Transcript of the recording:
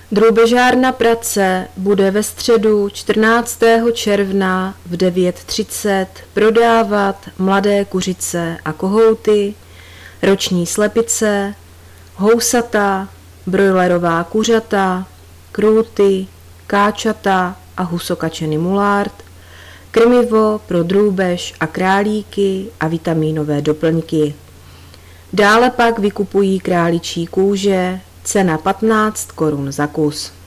Drůbežárna Prace bude ve středu 14. června v 9:30 prodávat mladé kuřice a kohouty, roční slepice, housata, brojlerová kuřata, krůty, káčata a husokačeny mulárd, krmivo pro drůbež a králíky a vitamínové doplňky. Dále pak vykupují králičí kůže, cena 15 korun za kus.